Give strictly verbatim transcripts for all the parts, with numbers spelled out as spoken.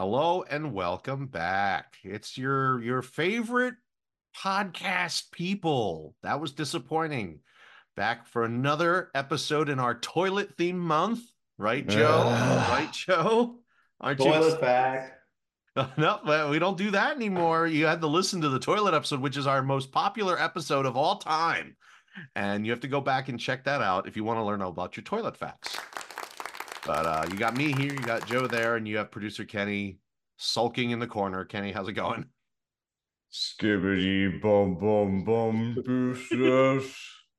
Hello and welcome back. It's your your favorite podcast people. That was disappointing. Back for another episode in our toilet theme month, right, Joe? Right, Ugh. Joe? Aren't you? Toilet fact. No, well, we don't do that anymore. You had to listen to the toilet episode, which is our most popular episode of all time. And you have to go back and check that out if you want to learn about your toilet facts. But uh, you got me here, you got Joe there, and you have producer Kenny sulking in the corner. Kenny, how's it going? Skibbity bum bum bum boosters.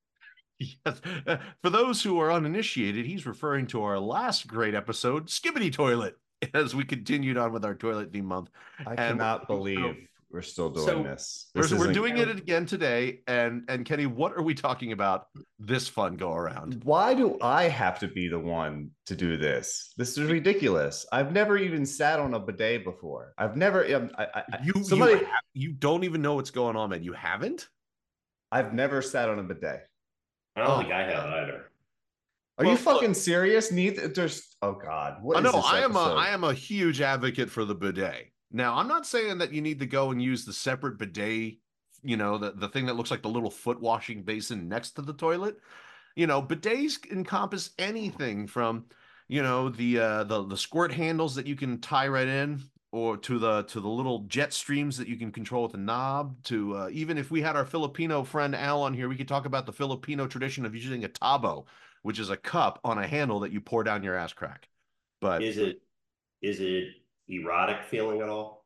Yes. For those who are uninitiated, he's referring to our last great episode, Skibbity Toilet, as we continued on with our toilet theme month. I And cannot so, believe we're still doing So this. we're, This we're isn't doing it again today. And and Kenny, what are we talking about this fun go around? Why do I have to be the one to do this? This is ridiculous. I've never even sat on a bidet before. I've never um, I, I, You somebody you, ha- you don't even know what's going on, man. You haven't? I've never sat on a bidet. I don't Oh, think I have God. either. Are Well, you fucking look- serious? Neither there's oh god. What Oh, is no, this I am a episode? I am a huge advocate for the bidet. Now, I'm not saying that you need to go and use the separate bidet, you know, the, the thing that looks like the little foot washing basin next to the toilet. You know, bidets encompass anything from, you know, the uh the the squirt handles that you can tie right in, or to the to the little jet streams that you can control with a knob, to uh, even if we had our Filipino friend Al on here, we could talk about the Filipino tradition of using a tabo, which is a cup on a handle that you pour down your ass crack. But Is it is it erotic feeling at all?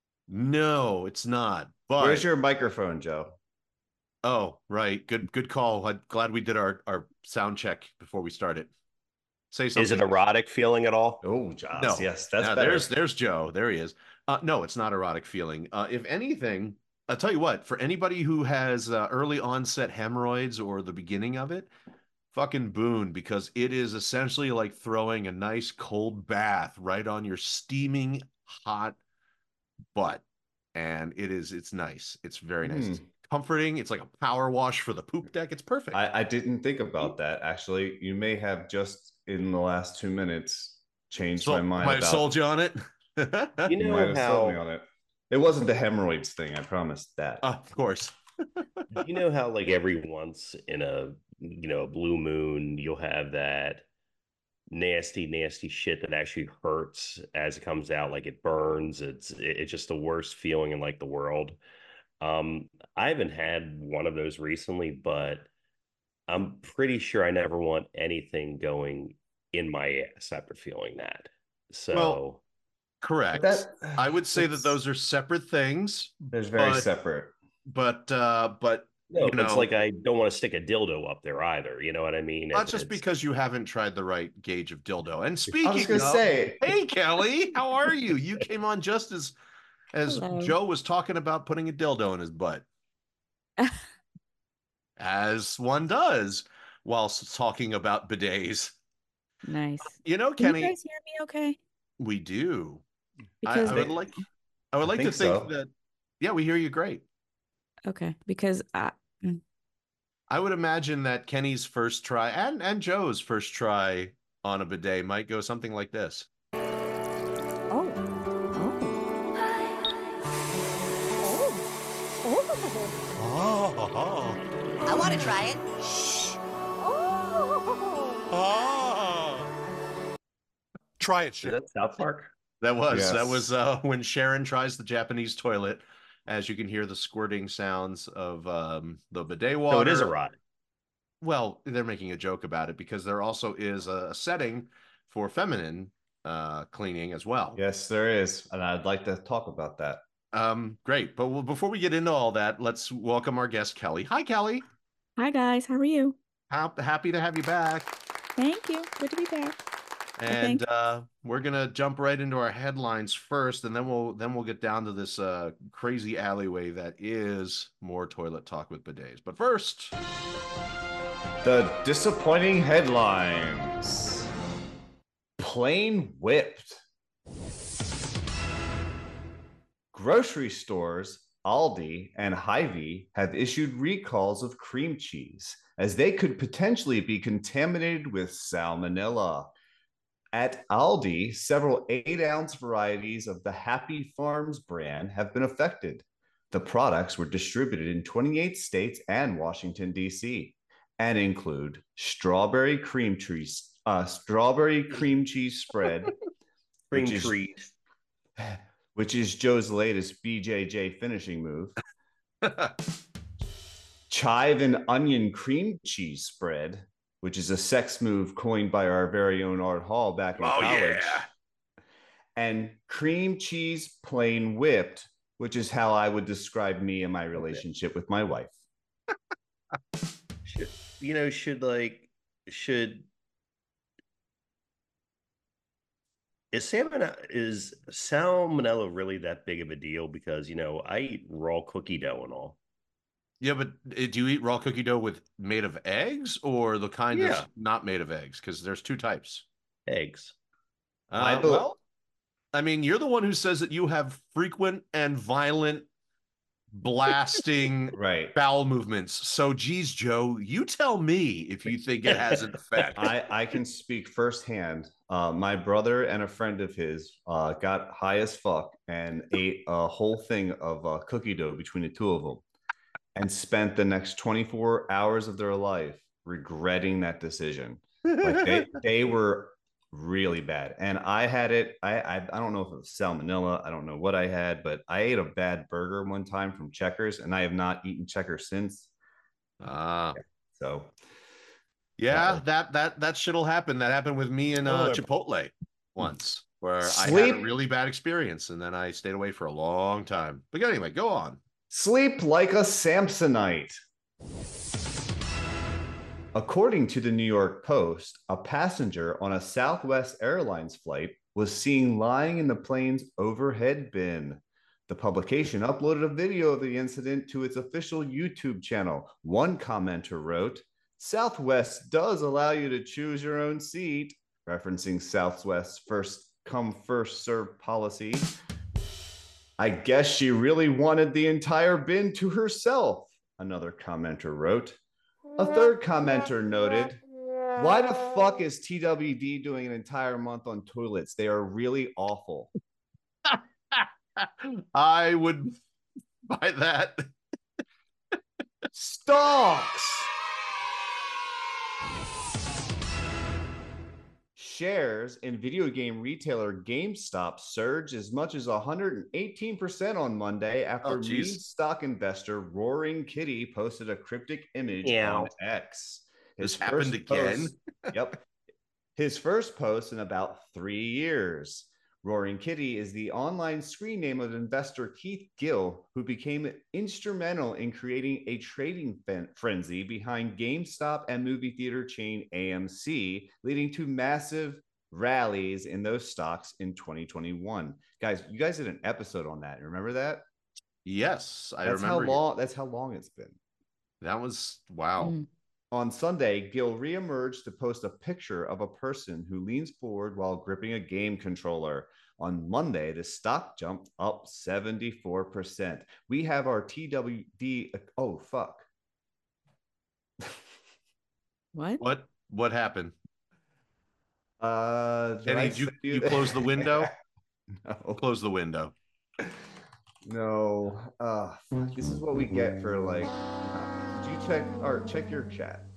no, it's not. But Where's your microphone, Joe? oh, right. Good good call. I'm glad we did our our sound check before we started. Say something. Is it erotic feeling at all? Oh, Joss. No. Yes, that's Now, better. there's there's Joe. There he is. Uh, no, it's not erotic feeling. Uh, if anything, I'll tell you what, for anybody who has uh, early onset hemorrhoids or the beginning of it, fucking boon, because it is essentially like throwing a nice cold bath right on your steaming hot butt. And it is, it's nice. It's very nice. It's Hmm. comforting. It's like a power wash for the poop deck. It's perfect. I, I didn't think about that. Actually, you may have just in the last two minutes changed So, my mind might have about. sold you on it. You You know might have sold me how on it. It wasn't the hemorrhoids thing. I promised that. Uh, of course. you know how like every once in a you know a blue moon you'll have that nasty nasty shit that actually hurts as it comes out, like it burns. It's it's just the worst feeling in like the world. Um, I haven't had one of those recently, but I'm pretty sure I never want anything going in my ass after feeling that. So Well, correct. That I would say that it's- those are separate things, There's very but- separate. but uh, but no, you but it's know, like I don't want to stick a dildo up there either. You know what I mean? not It- just it's- because you haven't tried the right gauge of dildo. And I was speaking gonna of, say, hey Kelly, how are you? You came on just as as Hello. Joe was talking about putting a dildo in his butt, as one does while talking about bidets. Nice. You know, Can Kenny, you guys hear me okay? we do. I, Because I would like, I would I like to think think so. that, yeah, we hear you great. okay, because I I would imagine that Kenny's first try and and Joe's first try on a bidet might go something like this. oh oh Oh, I want to try it. Try it, Is Sharon. that South Park? That was Yes. that was uh, when Sharon tries the Japanese toilet, as you can hear the squirting sounds of um, the bidet water. So it is erotic. Well, they're making a joke about it because there also is a setting for feminine uh, cleaning as well. yes, there is, and I'd like to talk about that. Um, great. But well, before we get into all that, let's welcome our guest, Kelly. Hi, Kelly. Hi guys, how are you? Hap- happy to have you back. Thank you. Good to be back. And think- uh, we're gonna jump right into our headlines first, and then we'll then we'll get down to this uh, crazy alleyway that is more toilet talk with bidets. But first, The disappointing headlines. Plain whipped. Grocery stores, Aldi and Hy-Vee have issued recalls of cream cheese as they could potentially be contaminated with salmonella. At Aldi, several eight-ounce varieties of the Happy Farms brand have been affected. The products were distributed in twenty-eight states and Washington, D C, and include strawberry cream cheese, uh, strawberry cream cheese spread, Cream which is, treat. which is Joe's latest B J J finishing move. Chive and onion cream cheese spread, which is a sex move coined by our very own Art Hall back in Oh, college. yeah. And cream cheese plain whipped, which is how I would describe me and my relationship with my wife. Should, you know, should like, should is salmon is salmonella really that big of a deal? Because you know, I eat raw cookie dough and all. Yeah, but uh, do you eat raw cookie dough with made of eggs or the kind Yeah. that's not made of eggs? Because there's two types. Eggs. Uh, I bel- well, I mean, you're the one who says that you have frequent and violent blasting Right. bowel movements. So, geez, Joe, you tell me if you think it has an effect. I, I can speak firsthand. Uh, my brother and a friend of his uh, got high as fuck and ate a whole thing of uh, cookie dough between the two of them and spent the next twenty-four hours of their life regretting that decision. Like they, they were really bad. And I had it. I, I I don't know if it was salmonella. I don't know what I had, but I ate a bad burger one time from Checkers, and I have not eaten Checkers since. Ah, So yeah, Uh-oh. that that that shit'll happen. That happened with me and uh, Chipotle once, where I had Sleep- a really bad experience, and then I stayed away for a long time. But anyway, go on. sleep like a Samsonite. According to the New York Post, a passenger on a Southwest Airlines flight was seen lying in the plane's overhead bin. The publication uploaded a video of the incident to its official YouTube channel. One commenter wrote, "Southwest does allow you to choose your own seat," referencing Southwest's first come, first serve policy. "I guess she really wanted the entire bin to herself," another commenter wrote. A third commenter noted, "Why the fuck is T W D doing an entire month on toilets? They are really awful." I would buy that. Stocks. Shares in video game retailer GameStop surged as much as one hundred eighteen percent on Monday after Oh, meme geez. stock investor Roaring Kitty posted a cryptic image Meow. on X. This happened again? post- yep. His first post in about three years. Roaring Kitty is the online screen name of investor Keith Gill, who became instrumental in creating a trading fen- frenzy behind GameStop and movie theater chain A M C, leading to massive rallies in those stocks in twenty twenty-one. Guys, you guys did an episode on that. Remember that? Yes, I That's remember. how long. That's how long it's been. That was wow. Mm. On Sunday, Gill reemerged to post a picture of a person who leans forward while gripping a game controller. On Monday, the stock jumped up seventy-four percent. We have our T W D. Oh, fuck. What? What what happened? Uh, did Kenny, I did you- send you that? close the window? No. Close the window. No. Uh, fuck. This is what we get for like. uh, Did you check or check your chat?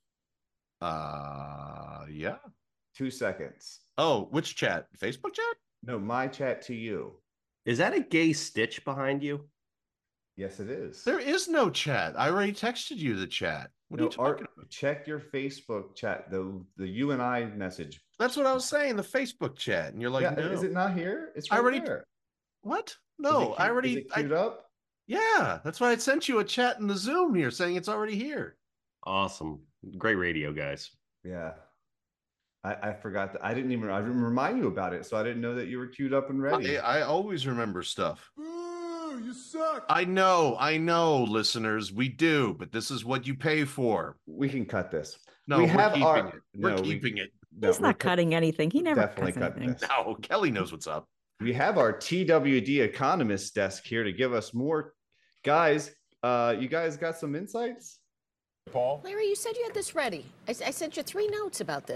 Uh yeah. Two seconds. Oh, which chat? Facebook chat? No, my chat to you. Is that a gay stitch behind you? Yes, it is. There is no chat. I already texted you the chat. What No, are you talking Art, about? check your Facebook chat. The the you and I message. That's what I was saying, the Facebook chat. And you're like, yeah, no. is it not here? It's I right already- there. What? Is No, it I queued- already Is it I- queued up? yeah, that's why I sent you a chat in the Zoom here saying it's already here. Awesome. Great radio, guys. Yeah. I, I forgot that. I didn't even. I didn't remind you about it, so I didn't know that you were queued up and ready. I, I always remember stuff. Boo, you suck. I know, I know, listeners, we do, but this is what you pay for. We can cut this. No, We we are have keeping our- it. We're no, we- keeping it. No, He's we're not cut- cutting anything. He never definitely cuts cut anything. this. No, Kelly knows what's up. We have our T W D economist desk here to give us more. Guys, uh, you guys got some insights? Paul. Larry, you said you had this ready. I, I sent you three notes about this.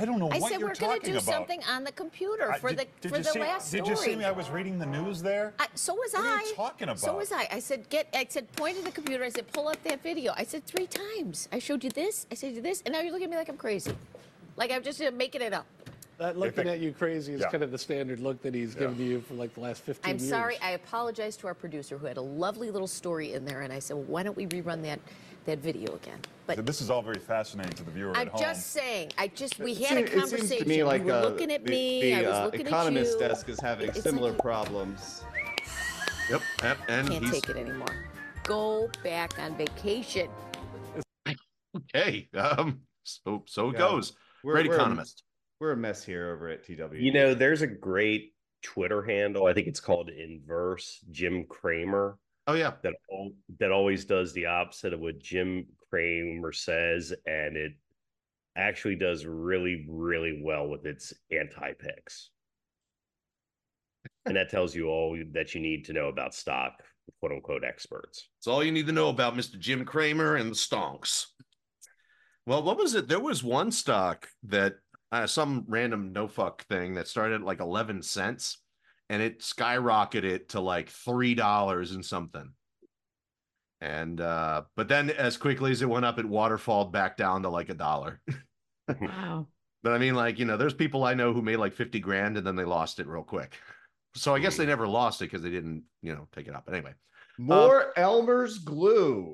I don't know I what said you're we're going to talking do about. something on the computer I- for did, the did for you the see, last story. Did you see me? I was reading the news there. I, so was What I. are you talking about? So was I. I said, get. I said, point to the computer. I said, pull up that video. I said three times. I showed you this. I showed you this, and now you're looking at me like I'm crazy, like I'm just uh, making it up. That looking at you crazy is Yeah. kind of the standard look that he's Yeah. given to you for like the last fifteen I'm years. sorry. I apologize to our producer who had a lovely little story in there, and I said, well, why don't we rerun that that video again? But This is all very fascinating to the viewer I'm at home. just saying. I just we It had seem- a it seems conversation. to me like you were uh, looking at the, me. the I was uh, looking Economist at you. desk is having It's similar like- problems. Yep. And, and Can't he's take it anymore. Go back on vacation. okay. Um. So so it Yeah. goes. We're, Great we're a- economist. We're a mess here over at T W. You know, there's a great Twitter handle. I think it's called Inverse Jim Cramer. Oh yeah. That al- that always does the opposite of what Jim Cramer says, and it actually does really, really well with its anti-picks. And that tells you all that you need to know about stock, quote unquote, experts. It's all you need to know about Mister Jim Cramer and the stonks. Well, what was it? There was one stock that uh, some random no fuck thing that started at like eleven cents and it skyrocketed to like three dollars and something. And, uh, but then as quickly as it went up, it waterfalled back down to like a dollar. Wow. But I mean, like, you know, there's people I know who made like fifty grand and then they lost it real quick. So I guess they never lost it because they didn't, you know, take it up. But anyway, More Elmer's glue.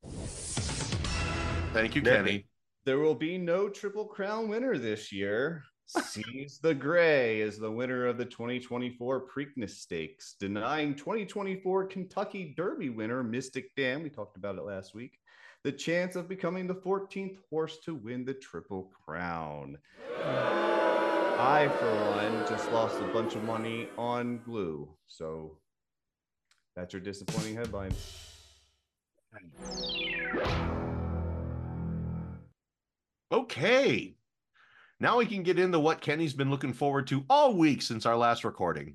thank you, There- Kenny. There will be no Triple Crown winner this year. Seize the Gray is the winner of the twenty twenty-four Preakness Stakes, denying twenty twenty-four Kentucky Derby winner Mystic Dam, we talked about it last week, the chance of becoming the fourteenth horse to win the Triple Crown. I, for one, just lost a bunch of money on glue. So that's your disappointing headline. Okay. Now we can get into what Kenny's been looking forward to all week since our last recording.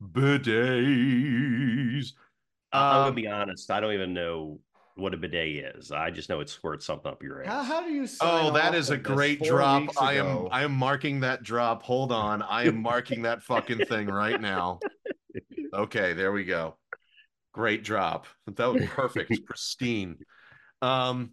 Bidets. I'm Um, gonna be honest. I don't even know what a bidet is. I just know it squirts something up your How, ass. how do you sign Oh, that off is a of this great four drop. weeks I am ago? I am marking that drop. Hold on. I am marking that fucking thing right now. Okay, there we go. Great drop. That was perfect. Pristine. Um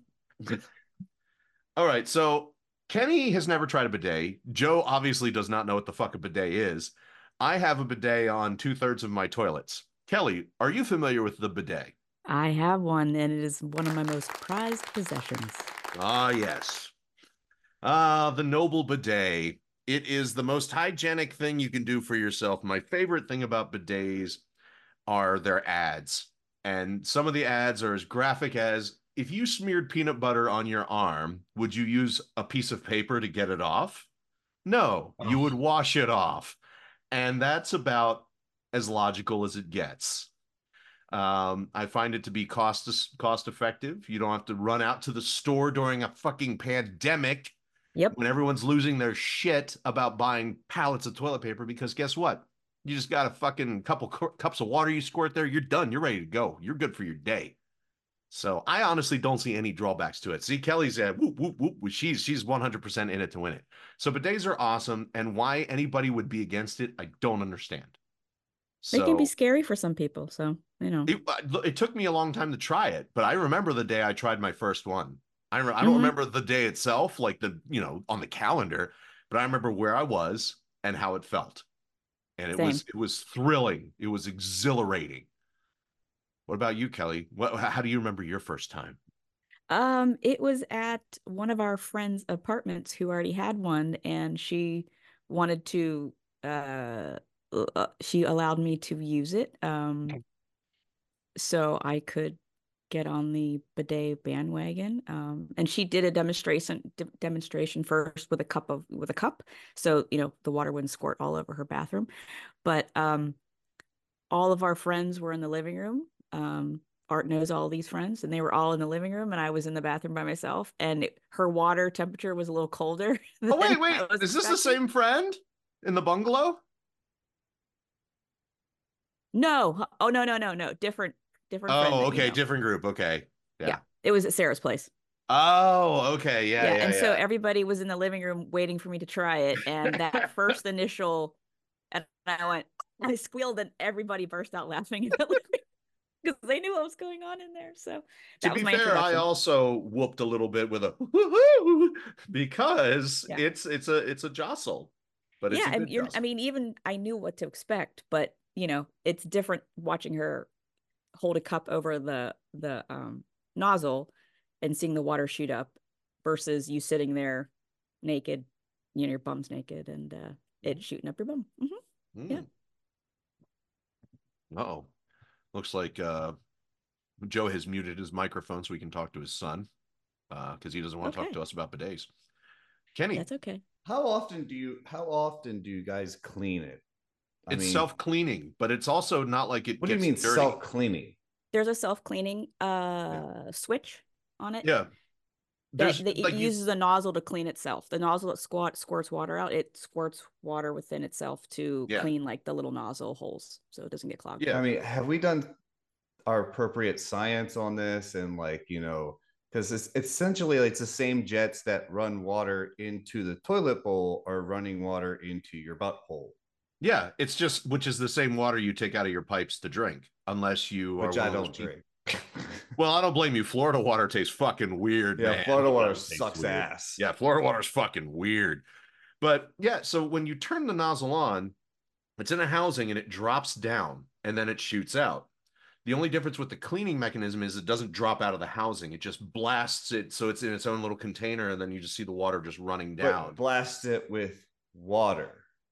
all right, so Kenny has never tried a bidet. Joe obviously does not know what the fuck a bidet is. I have a bidet on two-thirds of my toilets. Kelly, are you familiar with the bidet? I have one, and it is one of my most prized possessions. Ah, yes. Ah, the noble bidet. It is the most hygienic thing you can do for yourself. My favorite thing about bidets are their ads. And some of the ads are as graphic as, if you smeared peanut butter on your arm, would you use a piece of paper to get it off? No, you would wash it off. And that's about as logical as it gets. Um, I find it to be cost cost effective. You don't have to run out to the store during a fucking pandemic. Yep. When everyone's losing their shit about buying pallets of toilet paper, because guess what? You just got a fucking couple cu- cups of water you squirt there, you're done. You're ready to go. You're good for your day. So I honestly don't see any drawbacks to it. See, Kelly's at whoop, whoop, whoop. She's she's one hundred percent in it to win it. So bidets are awesome, and why anybody would be against it, I don't understand. They can be So- scary for some people, so you know. it, it took me a long time to try it, but I remember the day I tried my first one. I, re- I don't Mhm. remember the day itself, like the, you know, on the calendar, but I remember where I was and how it felt. And it Same. was, it was thrilling. It was exhilarating. What about you, Kelly? What, how do you remember your first time? Um, it was at one of our friends' apartments who already had one, and she wanted to uh, uh she allowed me to use it. Um, so I could get on the bidet bandwagon. Um, and she did a demonstration d demonstration first with a cup of with a cup, so you know the water wouldn't squirt all over her bathroom. But um, all of our friends were in the living room. Um, Art knows all these friends, and they were all in the living room, and I was in the bathroom by myself. And it, her water temperature was a little colder. Oh, wait, than wait. I was Is this the expecting. same friend in the bungalow? No. Oh no no no no different different. friend Oh, that you okay. know. Different group. Okay. Yeah. Yeah, it was at Sarah's place. Oh, okay. Yeah, Yeah, yeah, and so yeah. everybody was in the living room waiting for me to try it, and that first initial, and I went, I squealed, and everybody burst out laughing in the living room because they knew what was going on in there. So To that was be my fair, I introduction. also whooped a little bit with a woo because Yeah. it's it's a it's a jostle, but it's Yeah, a and good you're, I jostle. mean, even I knew what to expect, but you know, it's different watching her hold a cup over the the um nozzle and seeing the water shoot up versus you sitting there naked, you know, your bum's naked and uh it shooting up your bum. Hmm. Yeah. Mm. Uh-oh. Looks like uh Joe has muted his microphone so we can talk to his son uh because he doesn't want to talk Okay. to us about bidets. Kenny, That's okay. How often do you how often do you guys clean it? I it's mean, self-cleaning, but it's also not like it what do you gets mean dirty. self-cleaning? There's a self-cleaning uh switch on it Yeah. that, There's that it like you uses the nozzle to clean itself. The nozzle that squat squirts water out, it squirts water within itself to Yeah. clean like the little nozzle holes so it doesn't get clogged. Yeah. I mean, have we done our appropriate science on this? And like, you know, because it's essentially it's the same jets that run water into the toilet bowl are running water into your butthole, Yeah, it's just which is the same water you take out of your pipes to drink, unless you are which one I of those don't people. drink. Well, I don't blame you. Florida water tastes fucking weird, Yeah, man. Florida water Tastes sucks weird. ass. Yeah, Florida water's fucking weird. But yeah, so when you turn the nozzle on, it's in a housing and it drops down and then it shoots out. The only difference with the cleaning mechanism is it doesn't drop out of the housing. It just blasts it so it's in its own little container and then you just see the water just running down. But blast it with water.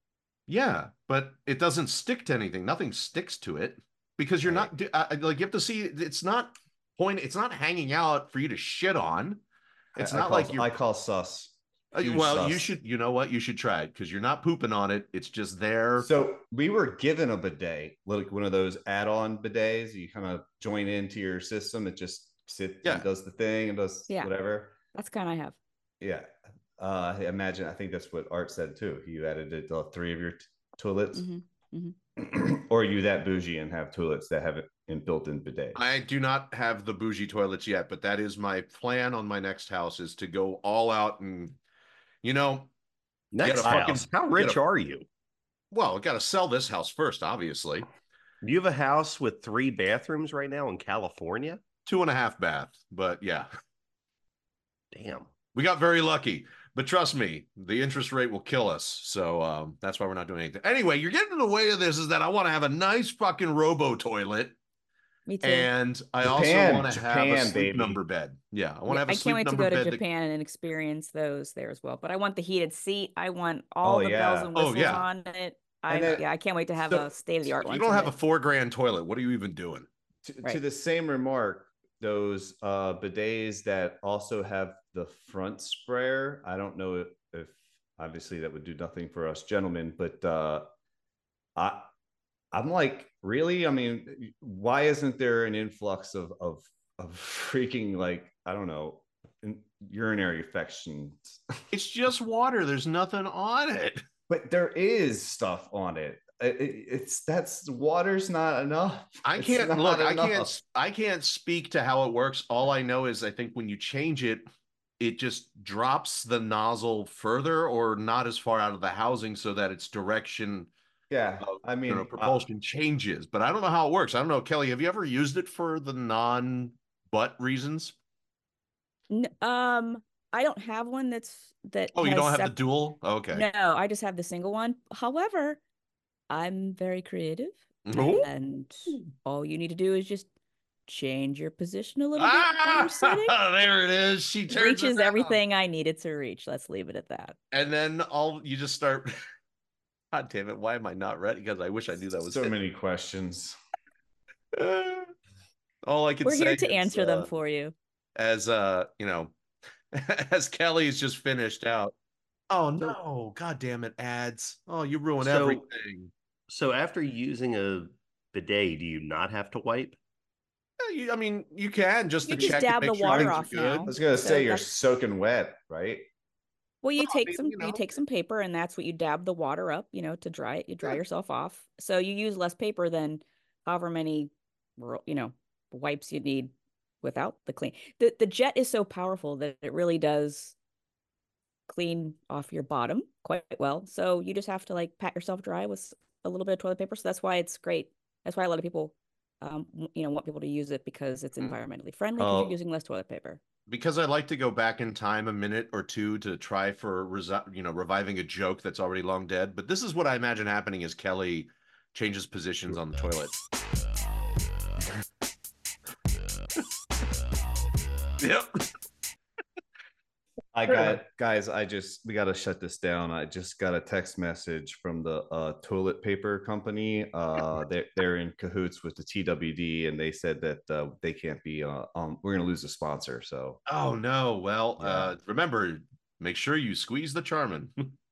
Yeah, but it doesn't stick to anything. Nothing sticks to it because you're Right. not uh, like you have to see it's not point it's not hanging out for you to shit on. It's I, not I call, like you're I call sus. Uh, Huge well, sus. you should, you know what? You should try it because you're not pooping on it. It's just there. So we were given a bidet, like one of those add-on bidets. You kind of join into your system. It just sits Yeah. and does the thing and does Yeah. whatever. That's kind I have. Yeah. Uh, I imagine, I think that's what Art said too. You added it to three of your t- toilets. Mhm, mhm. Or are you that bougie and have toilets that have it in built-in bidet? I do not have the bougie toilets yet, but that is my plan on my next house is to go all out and, you know, Next a fucking- house. How get rich a- are you? well, got to sell this house first, obviously. Do you have a house with three bathrooms right now in California? Two and a half bath, but yeah, Damn. we got very lucky. But trust me, the interest rate will kill us. So um, that's why we're not doing anything. Anyway, you're getting in the way of this is that I want to have a nice fucking robo toilet. Me too. And I Japan, also want to have a Japan, sleep baby. number bed. Yeah, I want Yeah, to have a I sleep can't wait to number go to bed. that- Japan and experience those there as well. But I want the heated seat. I want all Oh, the yeah. bells and Oh, whistles yeah. on it. I And then- yeah, I can't wait to have so- a state of the art If one. you don't have a someday. four grand toilet, what are you even doing? To, to Right. the same remark, those uh, bidets that also have the front sprayer. I don't know if, if obviously that would do nothing for us gentlemen, but uh, I I'm like, really? I mean, why isn't there an influx of of of freaking like I don't know in- urinary infections? It's just water. There's nothing on it. But there is stuff on it. It- it- it's that's water's not enough. I It's can't not look. I enough. can't. I can't speak to how it works. All I know is I think when you change it, it just drops the nozzle further or not as far out of the housing so that its direction Yeah, of I mean, you know, uh, propulsion changes. But I don't know how it works. I don't know, Kelly. Have you ever used it for the non-butt reasons? N- um, I don't have one that's that. Oh, you has don't have the sep- dual? Okay. No, I just have the single one. However, I'm very creative, Ooh. and all you need to do is just change your position a little bit while Ah, you're sitting. there it is. She turns Reaches around. everything I needed to reach. Let's leave it at that. And then all you just start. God damn it! Why am I not ready? Because I wish I knew that was so it. many questions. All I can We're say here to is, answer them uh, for you. as uh, you know, as Kelly's just finished out. Oh no! God damn it! Ads. Oh, you ruin So- everything. So after using a bidet, do you not have to wipe? Yeah, you- I mean, you can just You to just check dab and the make sure water things are off good. now. I was gonna So say you're that's- soaking wet, right? Well, you Well, I take mean, some you you, know. take some paper, and that's what you dab the water up, you know, to dry it. You dry Yeah. yourself off. So you use less paper than however many, ro- you know, wipes you need without the clean. The the jet is so powerful that it really does clean off your bottom quite well. So you just have to like pat yourself dry with a little bit of toilet paper. So that's why it's great. That's why a lot of people, um, you know, want people to use it because it's environmentally friendly because Oh. you're using less toilet paper. Because I like to go back in time a minute or two to try for resi- you know reviving a joke that's already long dead. But this is what I imagine happening as Kelly changes positions on the toilet. Yep. I got guys, I just we gotta shut this down. I just got a text message from the uh, toilet paper company. Uh, they're they're in cahoots with the T W D, and they said that uh, they can't be. Uh, um, we're gonna lose a sponsor. So Oh no. Well, Yeah. uh, remember, make sure you squeeze the Charmin.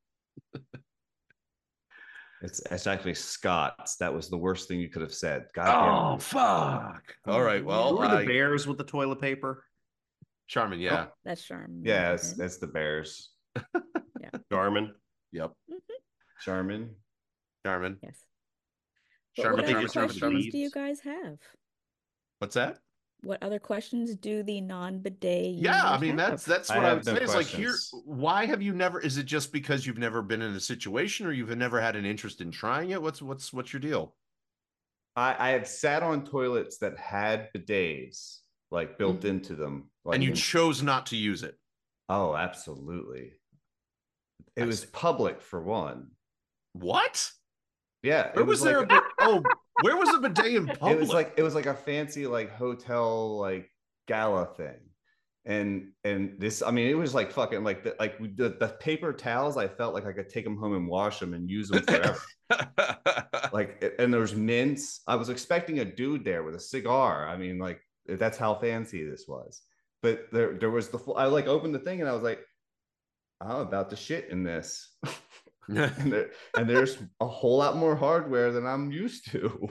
it's it's actually Scott's. That was the worst thing you could have said. God Oh damn it. fuck! All right. Oh, Well, Who are the I- bears with the toilet paper? Charmin. Yeah. That's Charmin. Yeah, it's it's the Bears. Garmin. Yep. Charmin. Charmin. Yes. But Charmin. what Thank other you, Charmin. questions Charmin. do you guys have? What's that? What other questions do the non-bidet Yeah, I users mean have? that's that's I what I, have would no say is like here. questions. Why have you never? Is it just because you've never been in a situation, or you've never had an interest in trying it? What's what's what's your deal? I, I have sat on toilets that had bidets like built Mhm. into them. Like And you in- chose not to use it. oh, absolutely. It I was see. public for one. What? Yeah. Where it was, was there like, a bit? Oh, where was a bidet in public? it was like it was like a fancy like hotel like gala thing. And and this, I mean, it was like fucking like the like the, the paper towels. I felt like I could take them home and wash them and use them forever. Like, and there's mints. I was expecting a dude there with a cigar. I mean, like that's how fancy this was. But there, there was the. I like opened the thing and I was like, I'm about to shit in this. and, there, and there's a whole lot more hardware than I'm used to.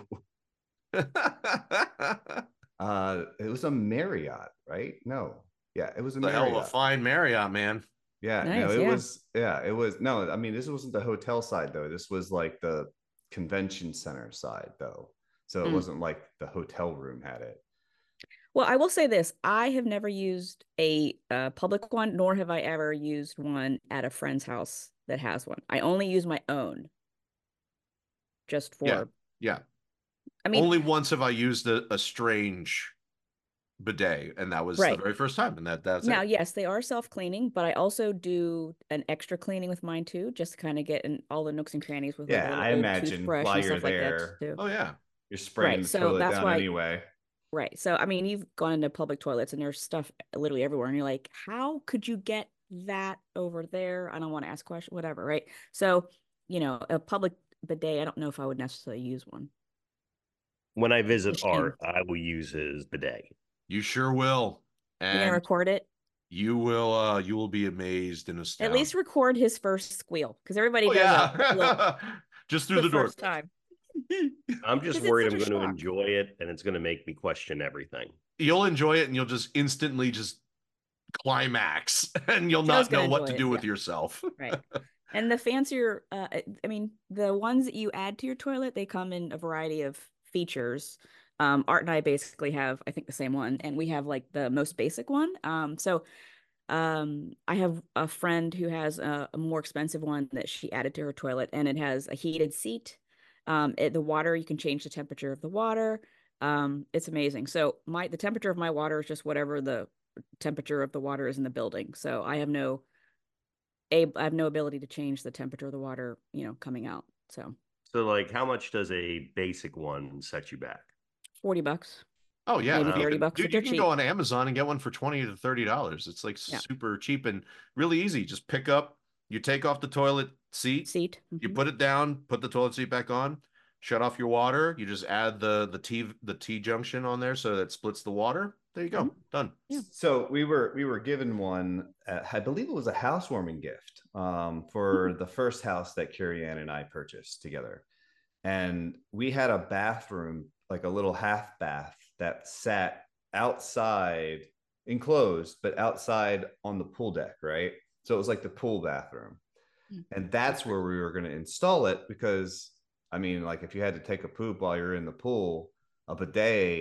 uh, it was a Marriott, right? No, yeah, it was a The hell of a Marriott. fine Marriott, man. Yeah, no, Nice, it yeah. was. Yeah, it was. No, I mean, this wasn't the hotel side though. This was like the convention center side though. So it Mm. wasn't like the hotel room had it. Well, I will say this. I have never used a uh, public one, nor have I ever used one at a friend's house that has one. I only use my own. Just for, Yeah. Yeah. I mean, Only once have I used a, a strange bidet, and that was Right. the very first time. And that that's now, it. yes, they are self-cleaning, but I also do an extra cleaning with mine too, just to kind of get in all the nooks and crannies with like, a Yeah, little I old imagine toothbrush while and you're stuff like there, that too. Oh yeah. you're spraying Right, the so toilet that's down why- anyway. Right. So, I mean, you've gone into public toilets and there's stuff literally everywhere. And you're like, how could you get that over there? I don't want to ask questions, whatever. Right. So, you know, a public bidet, I don't know if I would necessarily use one. When I visit Machine. Art, I will use his bidet. You sure will. You're going to And record it. you will uh you will be amazed and astounded. At least record his first squeal because everybody Oh, does a squeal yeah. Just through the the door. first time. I'm Because just it's worried such I'm a going to shock. enjoy it and it's going to make me question everything. You'll enjoy it and you'll just instantly just climax and you'll Joe's not know gonna what enjoy to it, do with yeah. yourself. Right. And the fancier, uh, I I mean, the ones that you add to your toilet, they come in a variety of features. Um, Art and I basically have, I think, the same one, and we have like the most basic one. Um, so um, I have a friend who has a, a more expensive one that she added to her toilet, and it has a heated seat. Um, it, the water, you can change the temperature of the water. Um, it's amazing. So my the temperature of my water is just whatever the temperature of the water is in the building. So I have no a I have no ability to change the temperature of the water, you know, coming out. So So, like, how much does a basic one set you back? forty bucks. Oh yeah, Maybe you thirty can- bucks Dude, if you they're can cheap. go on Amazon and get one for twenty to thirty dollars. It's like Yeah. super cheap and really easy. Just pick up, you take off the toilet seat, Seat. you Mhm. put it down, put the toilet seat back on, shut off your water. You just add the the T the T junction on there so that splits the water. There you go, Mhm. done. Yeah. So we were we were given one. Uh, I believe it was a housewarming gift um, for the first house that Carrie Ann and I purchased together, and we had a bathroom, like a little half bath that sat outside, enclosed, but outside on the pool deck, right? So it was like the pool bathroom, Mm. and that's where we were going to install it because I mean, like if you had to take a poop while you're in the pool, a bidet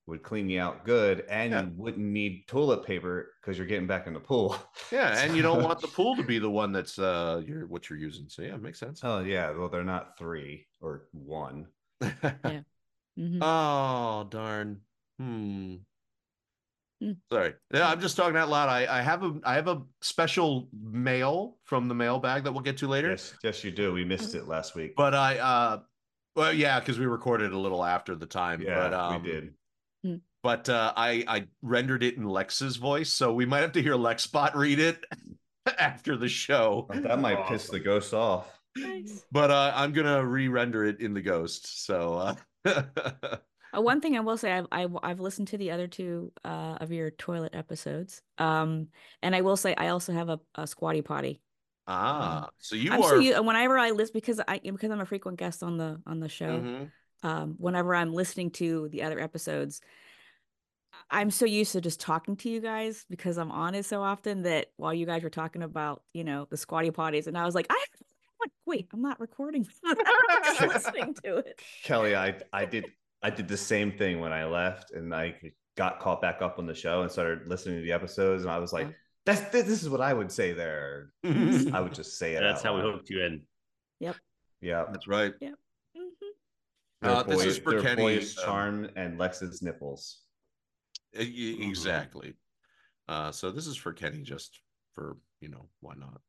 would clean you out good, and Yeah. you wouldn't need toilet paper because you're getting back in the pool. Yeah, and you don't want the pool to be the one that's uh you're what you're using. So yeah, it makes sense. Oh yeah, well they're not three or one. Yeah. Mhm. Oh darn. Hmm. Hmm. Sorry. Yeah, I'm just talking out loud. I, I have a I have a special mail from the mailbag that we'll get to later. Yes, yes, you do. We missed it last week. But I uh well yeah, because we recorded a little after the time. yeah, but um we did. but uh I I rendered it in Lex's voice, so we might have to hear Lexbot read it after the show. Oh, that might piss the ghost off. Nice. But uh I'm gonna re-render it in the ghost. So uh Uh, one thing I will say, I've, I've I've listened to the other two uh, of your toilet episodes, um, and I will say I also have a, a squatty potty. ah, so you I'm are so u- whenever I list because I because I'm a frequent guest on the on the show. Mhm. Um, whenever I'm listening to the other episodes, I'm so used to just talking to you guys because I'm on it so often that while you guys were talking about, you know, the squatty potties, and I was like, I like, wait, I'm not recording. I'm just listening to it. Kelly, I I did I did the same thing when I left, and I got caught back up on the show and started listening to the episodes, and I was like, Yeah. "That's this is what I would say there." I would just say it. That's out how we loud. hooked you in. Yep. Yeah, That's right. Yep. Mhm. their Uh, this boy, is for their Kenny, boyish um, charm and Lex's nipples. E- e- Exactly. Uh, so this is for Kenny, just for, you know, why not?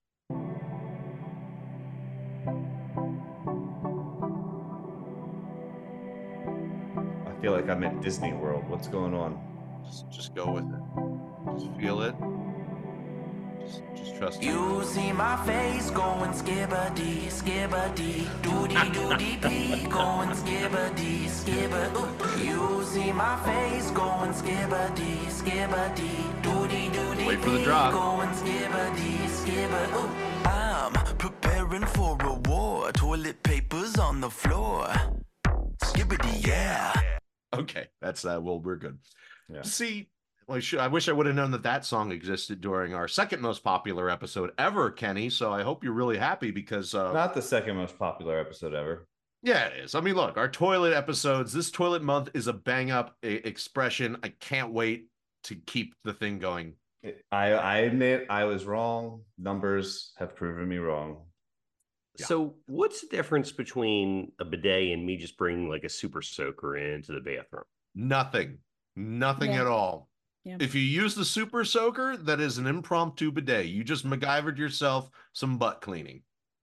I feel like I'm at Disney World. What's going on? Just, just go with it. Just feel it. Just, just trust me. You see my face going skibbity, skibbity, doody doody pee, going skibbity, skibbity. You see my face going skibbity, skibbity, doody doody Wait for the pee, drop. going skibbity, skibbity. I'm preparing for a war. Toilet paper's on the floor. Skibbity, yeah. Okay, that's uh. Well, we're good. Yeah. See, well, I, should, I wish I would have known that that song existed during our second most popular episode ever, Kenny. So I hope you're really happy because, uh, Not the second most popular episode ever. yeah, it is. I mean, look, our toilet episodes. This toilet month is a bang up expression. I can't wait to keep the thing going. I I admit I was wrong. Numbers have proven me wrong. Yeah. So, what's the difference between a bidet and me just bringing like a super soaker into the bathroom? Nothing, nothing Yeah. at all. Yeah. If you use the super soaker, that is an impromptu bidet. You just MacGyvered yourself some butt cleaning.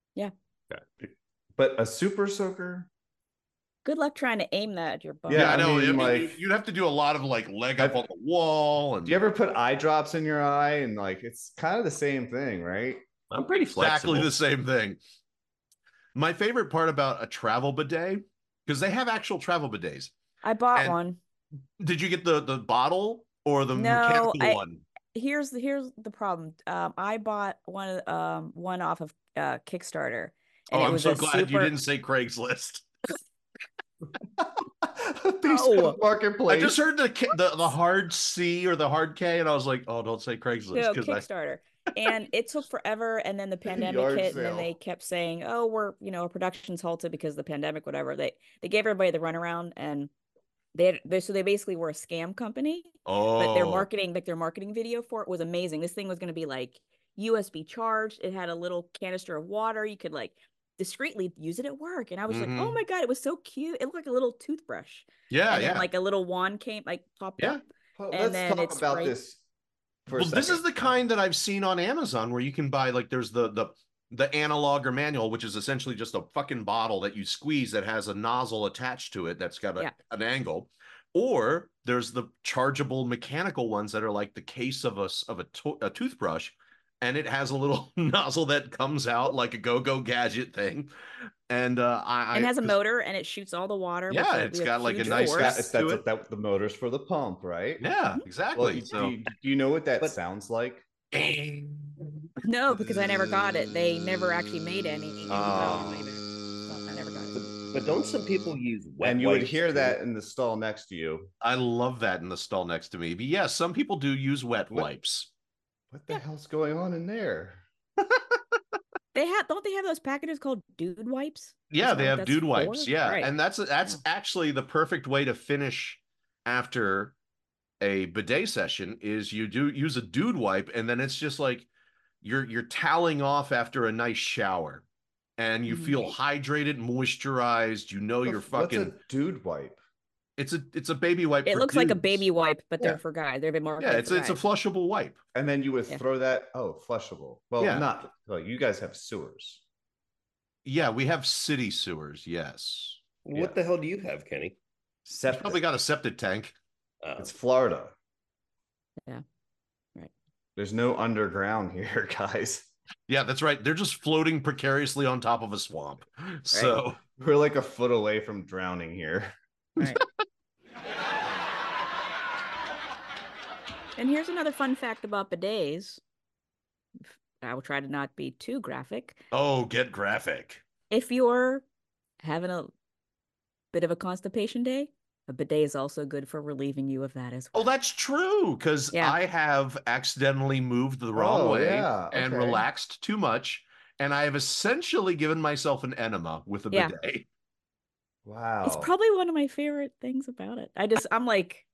But a super soaker? Good luck trying to aim that at your butt. Yeah, Yeah, I I know. I mean, mean, like- you- you'd have to do a lot of like leg up Have- on the wall, and Do you ever put eye drops in your eye and like it's kind of the same thing, right? I'm pretty flexible. exactly the same thing. My favorite part about a travel bidet, because they have actual travel bidets. I bought And- one. Did you get the the bottle or the No, mechanical I- one? Here's the here's the problem. Um, I bought one um one off of uh Kickstarter. Oh, it I'm was so a glad you super- didn't say Craigslist. Facebook Marketplace. I just heard the, K- the the hard C or the hard K, and I was like, oh, don't say Craigslist. No, 'cause I- Kickstarter. And it took forever, and then the pandemic Yard hit, and then sale. they kept saying, "Oh, we're you know, our production's halted because of the pandemic, whatever." They they gave everybody the runaround, and they, had, they so they basically were a scam company, oh, but their marketing, like their marketing video for it was amazing. This thing was going to be like U S B charged. It had a little canister of water. You could like discreetly use it at work, and I was like, "Oh Mhm. my god, it was so cute! It looked like a little toothbrush." yeah, and then yeah. like a little wand came like popped Yeah. up. Well, and let's then talk it's about right- this for a Well, this is second. the kind that I've seen on Amazon where you can buy like there's the the the analog or manual, which is essentially just a fucking bottle that you squeeze that has a nozzle attached to it that's got a, Yeah. an angle. Or there's the chargeable mechanical ones that are like the case of a s- of a, to- a toothbrush, and it has a little nozzle that comes out like a go-go gadget thing. And uh, I, And I it has a 'cause- motor, and it shoots all the water. with Yeah, the- it's with got, like, a huge nice It's force. got- force. that's to what that the motors for the pump, right? Yeah, Well, exactly. do, so you, do you know what that But- sounds like? No, because I never got it. They never actually made any. any Oh. value either. So I never got it. But don't some people use wet And you would wipes hear too? that in the stall next to you. I love that in the stall next to me. But yes, some people do use wet What- wipes. What the Yeah. hell's going on in there? They have don't they have those packages called dude wipes? Yeah, Is that they what have that's dude for? wipes. Yeah, Right. and that's that's actually the perfect way to finish after a bidet session is you do use a dude wipe, and then it's just like you're you're toweling off after a nice shower, and you feel hydrated, moisturized. You know you're fucking. What's a dude wipe? It's a it's a baby wipe. It for looks like a dudes. baby wipe, but Yeah. they're for guys. They're a bit more. Yeah, it's it's a flushable wipe. And then you would Yeah. throw that. Oh, flushable. Well, Yeah. not. Well, you guys have sewers. Yeah, we have city sewers. Yes, What Yeah. the hell do you have, Kenny? Septic. probably got a septic tank. Uh, It's Florida. Yeah. Right. There's no underground here, guys. Yeah, that's right. They're just floating precariously on top of a swamp. So We're like a foot away from drowning here. Right. And here's another fun fact about bidets. I will try to not be too graphic. oh, get graphic. If you're having a bit of a constipation day, a bidet is also good for relieving you of that as well. Oh, that's true. Because Yeah. I have accidentally moved the wrong Oh, way yeah, and okay. relaxed too much, and I have essentially given myself an enema with a Yeah. bidet. Wow. It's probably one of my favorite things about it. I just, I'm like,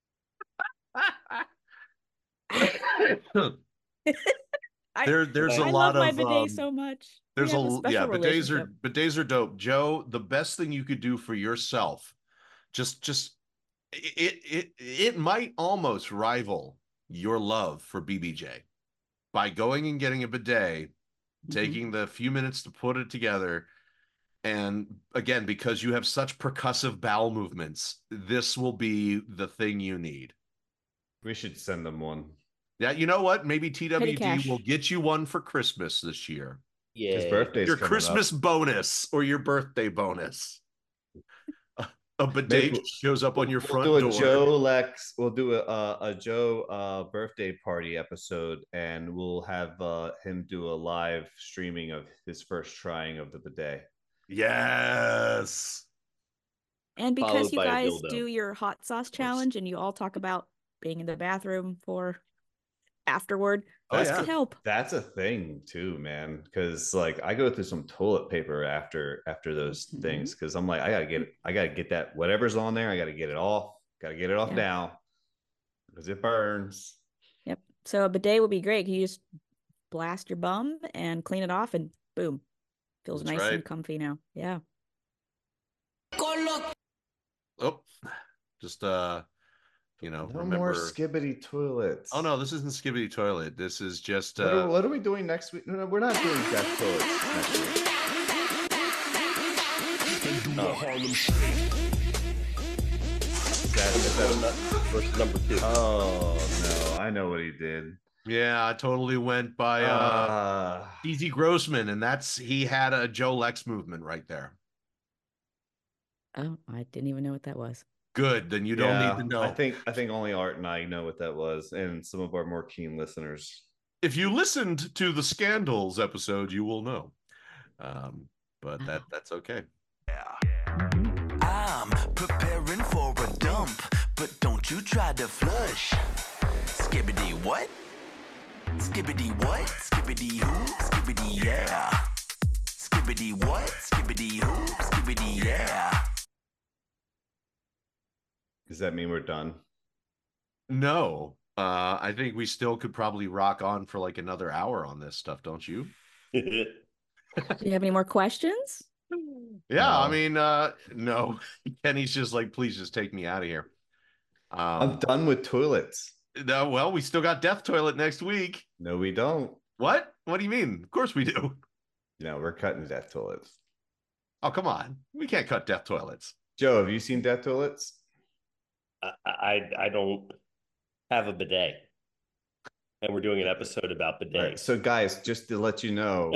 I, there, there's a I lot love my of bidet um, so much. We There's have a, special yeah, bidets are relationship. bidets are dope. Joe, the best thing you could do for yourself, just just it it it might almost rival your love for B B J by going and getting a bidet, Mm-hmm. taking the few minutes to put it together. And again, because you have such percussive bowel movements, this will be the thing you need. We should send them one. Yeah, you know what? Maybe T W D cash. will get you one for Christmas this year. yeah. His birthday's Your coming Christmas up. bonus or your birthday bonus. A, a bidet Maybe- shows up on your We'll front do a door. Joe Lex. We'll do a a, a Joe uh, birthday party episode, and we'll have uh, him do a live streaming of his first trying of the bidet. Yes. And because Followed you by a guys dildo. do your hot sauce challenge and you all talk about being in the bathroom for afterward, Oh, this yeah. could help. That's a thing too, man. Because like I go through some toilet paper after after those Mhm. things because I'm like I gotta get I gotta get that whatever's on there. I gotta get it off. Gotta get it off Yeah. now because it burns. Yep. So a bidet would be great. You just blast your bum and clean it off, and boom, feels That's nice right. and comfy now. Yeah. Oh, just uh, you know, No remember. more skibbity toilets. Oh no, this isn't Skibbity Toilet. This is just What, are, uh, what are we doing next week? No, no, we're not doing death toilets next week. Is that- is that- Versus number two. oh no, I know what he did. yeah, I totally went by uh, Uh, Easy Grossman, and that's he had a Joe Lex movement right there. Oh, I didn't even know what that was. Good, then you don't yeah, need to know. I think I think only Art and I know what that was, and some of our more keen listeners. If you listened to the Scandals episode, you will know. Um, but that that's okay. I'm preparing for a dump, but don't you try to flush. Skibbity what? Skibbity what? Skibbity who? Skibbity yeah. Skibbity what? Skibbity who? Skibbity yeah. Does that mean we're done? No, uh, I think we still could probably rock on for like another hour on this stuff, don't you? Do you have any more questions? Yeah, I No. mean, uh, no. Kenny's just like, please just take me out of here. I'm Um, done with toilets. no, well, we still got Death Toilet next week. No, we don't. What? What do you mean? Of course we do. No, we're cutting death toilets. Oh, come on. We can't cut Death Toilets. Joe, have you seen death toilets? I, I I don't have a bidet, and we're doing an episode about bidets. All right, so guys, just to let you know,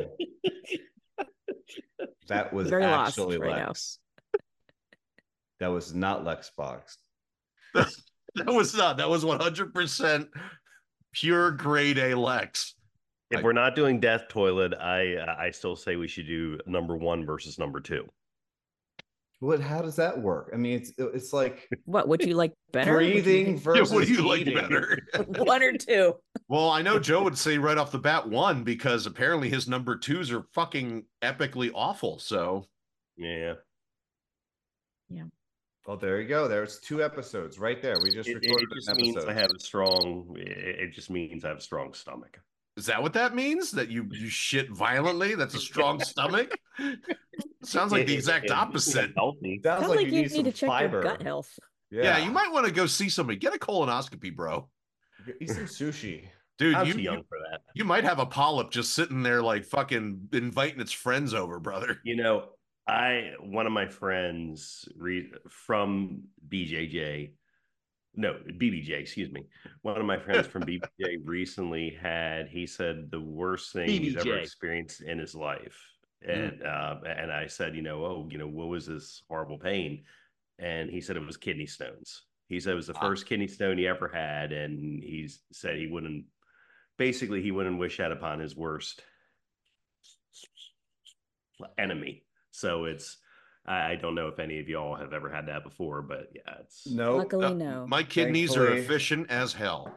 that was Very lost actually right now. Lex. That was not Lex Box. That was not. That was one hundred percent pure grade A Lex. If we're not doing Death Toilet, I I still say we should do number one versus number two. What? How does that work? I mean, it's it's like What would you like better? Would you breathing think Yeah, versus what do you like eating. better? one or two? Well, I know Joe would say right off the bat one because apparently his number twos are fucking epically awful. So Yeah. Oh, there you go. There's two episodes right there. We just It, it recorded just an means episode. I have a strong. It, it just means I have a strong stomach. Is that what that means? That you you shit violently? That's a strong stomach? Sounds like the exact It- it- opposite. Healthy. Sounds Sounds like, like you you need need some to check fiber. your gut health. Yeah. Yeah, you might want to go see somebody. Get a colonoscopy, bro. Eat some sushi. Dude, I'm you, too young you for that. you might have a polyp just sitting there like fucking inviting its friends over, brother. You know, I one of my friends re, from B J J, no B B J, excuse me. One of my friends from B B J recently had. He said the worst thing he's ever B B J. experienced in his life, and uh, and I said, you know, oh, you know, what was this horrible pain? And he said it was kidney stones. He said it was the Ah. first kidney stone he ever had, and he said he wouldn't. Basically, he wouldn't wish that upon his worst enemy. So it's, I I don't know if any of y'all have ever had that before, but yeah, it's No. Luckily, Uh, no. My kidneys are Thankfully- efficient as hell.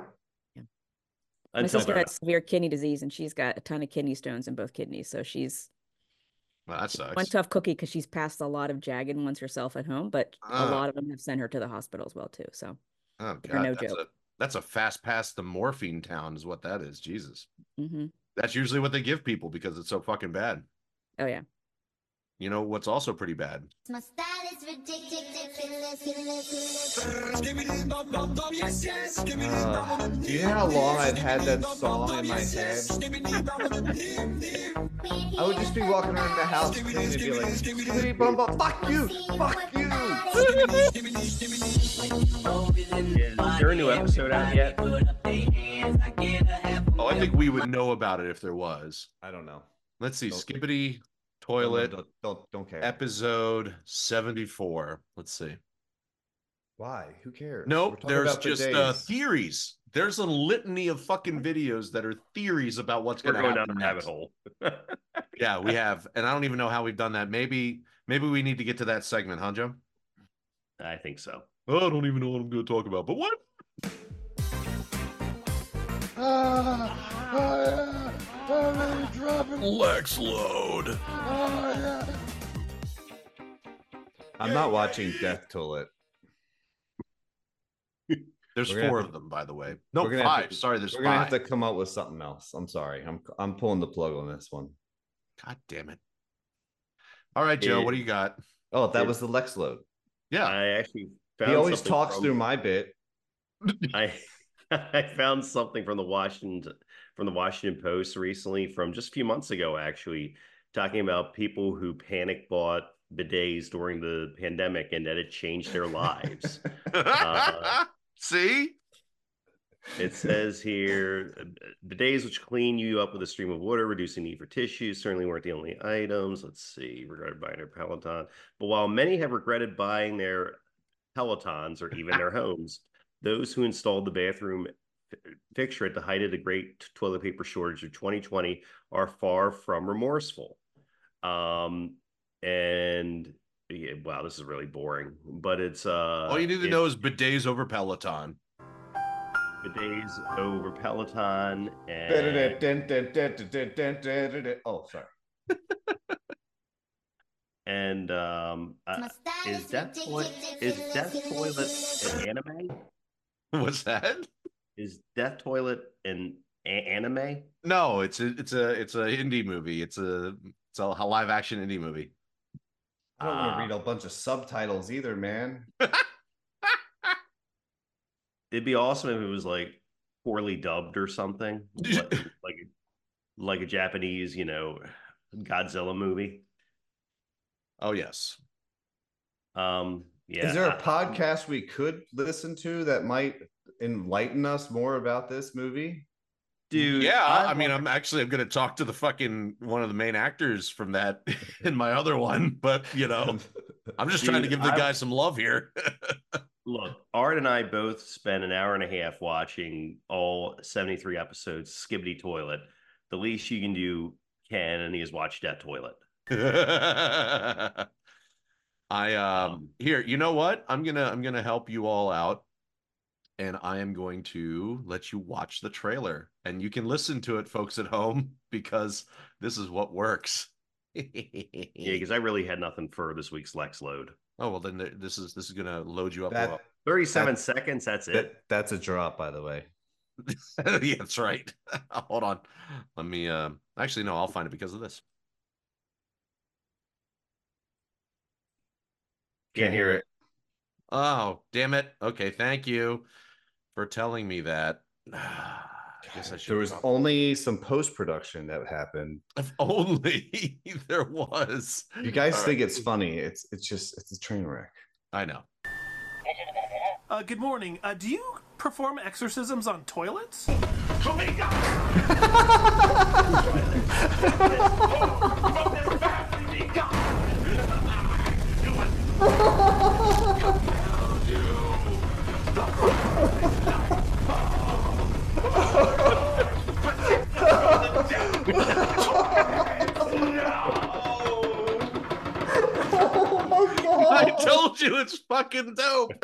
My until sister they're has severe kidney disease, and she's got a ton of kidney stones in both kidneys. So she's Well, that sucks. one tough cookie because she's passed a lot of jagged ones herself at home, but a Ah. lot of them have sent her to the hospital as well too. So Oh they're god, no that's joke. a that's a fast pass to morphine town, is what that is. Jesus, hmm that's usually what they give people because it's so fucking bad. Oh yeah. You know what's also pretty bad? My style is ridiculous. Uh, do you know how long I've had that song in my head? I would just be walking around the house and it'd be like, "Skibbity bum bum, fuck you, fuck you." Is there a new episode out yet? Oh, I think we would know about it if there was. I don't know. Let's see, Don't- Skibbity Toilet Don't, don't, don't care. episode seventy-four. Let's see. Why? Who cares? Nope, We're talking there's about just uh, bidets. theories. There's a litany of fucking videos that are theories about what's We're going to going happen down a rabbit next. hole. Yeah, we have, and I don't even know how we've done that. Maybe, maybe we need to get to that segment, huh, Joe? I think so. Oh, I don't even know what I'm going to talk about. But what? Lex load. I'm not watching Death Toilet. There's We're gonna four have of them, by the way. No, we're gonna have five. to- Sorry, there's We're gonna five. have to come up with something else. I'm sorry. I'm I'm pulling the plug on this one. God damn it! All right, Joe, It- what do you got? Oh, that It- was the Lex load. Yeah, I actually found He always something talks from- through my bit. I I found something from the Washington from the Washington Post recently, from just a few months ago, actually, talking about people who panic bought bidets during the pandemic and that it changed their lives. Uh, see, It says here, bidets which clean you up with a stream of water, reducing need for tissues, certainly weren't the only items. Let's see, regarded buying their Peloton. But while many have regretted buying their Pelotons or even their homes, those who installed the bathroom fixture at the height of the great toilet paper shortage of twenty twenty are far from remorseful. Um, and yeah, wow, this is really boring, but it's uh all you need to it- know is bidets over Peloton. bidets over Peloton and Oh, sorry. and um uh, is that toilet is Death Toilet an anime? What's that? Is Death Toilet an a- anime? No, it's a it's a it's a indie movie. It's a it's a live action indie movie. I don't want Ah. to read a bunch of subtitles either, man. It'd be awesome if it was like poorly dubbed or something, like like, like a Japanese, you know, Godzilla movie. Oh yes. Um, yeah. Is there a I- podcast we could listen to that might enlighten us more about this movie? Dude, Yeah, I, I mean, I'm actually I'm gonna talk to the fucking one of the main actors from that in my other one, but you know, I'm just trying to Dude, give the I- guy some love here. Look, Art and I both spent an hour and a half watching all seventy-three episodes of Skibbity Toilet. The least you can do, Ken, and he has watched that toilet. I um Um, here, you know what? I'm gonna I'm gonna help you all out, and I am going to let you watch the trailer, and you can listen to it, folks at home, because this is what works. Yeah, because I really had nothing for this week's Lex Load. Oh well, then there, this is this is gonna load you up. That- up. thirty-seven That- seconds. That's it. That, that's a drop, by the way. Yeah, that's right. Hold on. Let me. Um, actually, no. I'll find it because of this. Can't hear it. Oh, damn it. Okay, thank you for telling me that. I guess I should. There was only some post production that happened. If only there was. You guys All think right. it's funny? It's it's just it's a train wreck. I know. Uh, good morning. Uh, do you perform exorcisms on toilets? I told you it's fucking dope.